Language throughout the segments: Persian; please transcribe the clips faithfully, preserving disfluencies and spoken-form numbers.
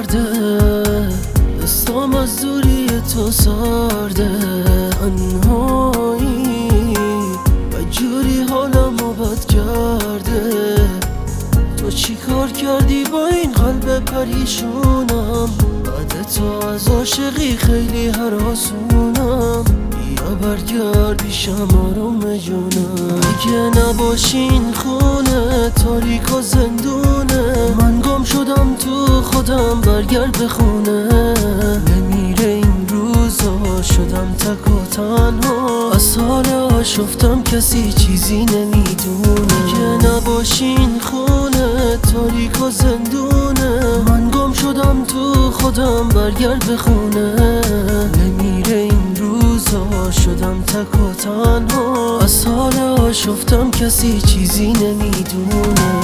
کرده، دستام از دوری تو سارده. تنهایی و جوری حالمو بد کرده. تو چی کار کردی با این قلب پریشونم؟ بعد تو از عاشقی خیلی هراسونم. بیا برگرد پیشم آروم جونم. اگه نباشین خونه تاریک و زندونه، من گم شدم تو خودم، برگرد به خونه. نمیره این روزا، شدم تک و تنها. از حال آشفتم کسی چیزی نمیدونه. اگه نباشین خونه تاریک و زندونه، من گم شدم تو خودم، برگرد به خونه. نمیره این روزا، شدم تک و تنها. از حال آشفتم کسی چیزی نمیدونه.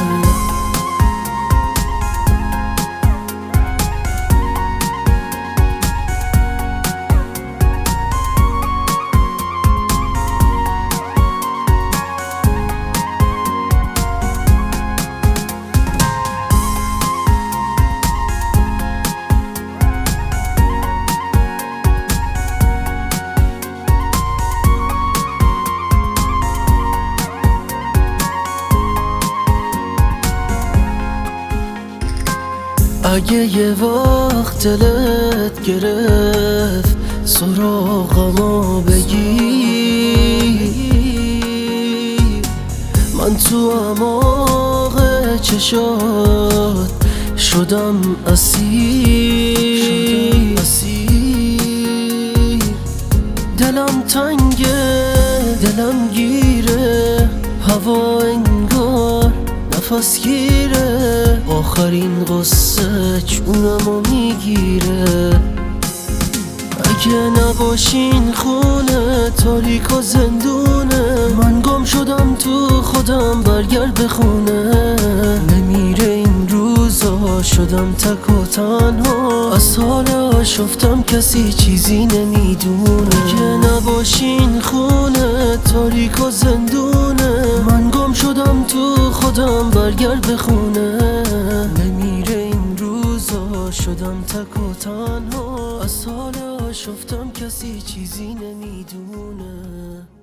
اگه یه وقت دلت گرفت سراغمو بگیر، من تو اعماق چشات شدم اسیر. دلم تنگه، دلم گیره، هوا انگار نفس گیره. آخرین قصه جونمو میگیره. اگه نباشین خونه تاریک و زندونه، من گم شدم تو خودم، برگرد به خونه. نمیره این روزا، شدم تک و تنها. از حال آشفتم کسی چیزی نمیدونه. اگه نباشین خونه تاریک و زندونه، من گم شدم تو خودم، برگرد به خونه. نمیره این روزا، شدم تک و تنها. از حال آشفتم کسی چیزی نمیدونه.